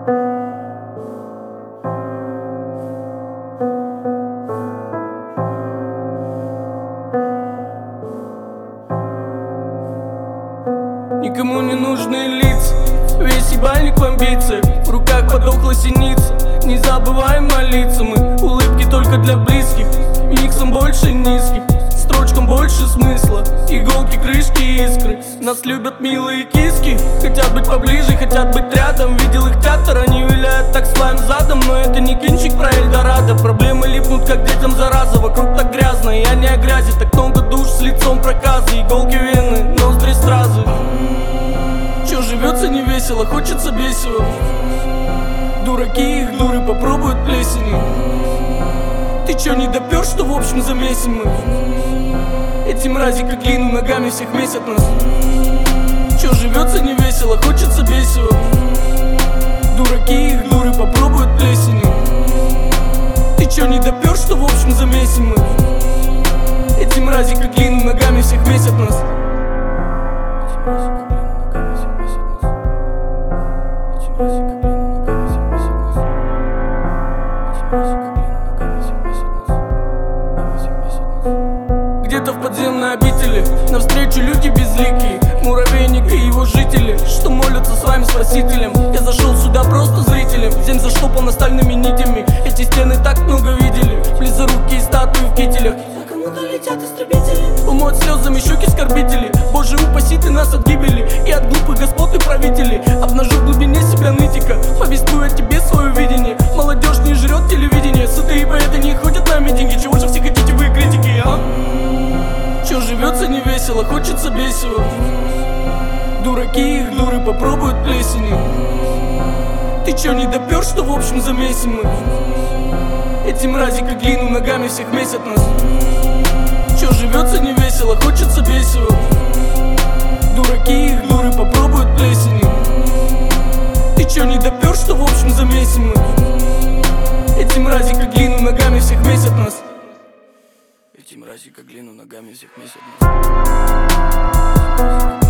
Никому не нужны лица, весь ебальник в амбициях, в руках подохла синица. Не забываем молиться мы, улыбки только для близких, миксом больше низких, строчкам больше смысла, иголки, крышки, искры. Нас любят милые киски, хотят быть поближе, хотят быть рядом. Видел их театр, они виляют так своим задом, но это не кинчик про Эльдорадо. Проблемы липнут как детям зараза, вокруг так грязно, я не о грязи. Так много душ с лицом проказа, иголки, вены, ноздри, стразы. Чё живется не весело, хочется бесила. Дураки их дуры попробуют плесени. Ты чё не допёр, что в общем замесим мы? Эти мрази как глину ногами всех месят нас. Чё живется не весело, хочется бесила. Дураки их дуры попробуют плесени. Ты чё не допёр, что в общем замесим мы? Эти мрази как глину ногами всех месят нас. Где-то в подземной обители навстречу люди безликие, муравейник и его жители, что молятся своим спасителям. Я зашел сюда просто зрителем, земь заштопана стальными нитями. Эти стены так много видели, близорукие статуи в кителях. За кому-то летят истребители, умоют слезами щеки скорбители. Боже, упаси ты нас от гибели и от глупых господ и правителей. Обнажу в глубине себя нытика, повествуя тебе свое видение. Молодежь не жрет телевидение, сытые поэты не ходят на митинги. Чего же все хотите вы, критики, а? Чё живется не весело, хочется бесила. Дураки их дуры попробуют плесени. Ты чё не допёр, что в общем замесим мы? Эти мрази как глину ногами всех месят нас. Чё живется не весело, хочется бесила. Дураки их дуры попробуют плесени. Ты чё не допёр, что в общем замесим мы? Эти мрази как глину ногами всех месят нас. Эти мрази как глину ногами всех месят нас.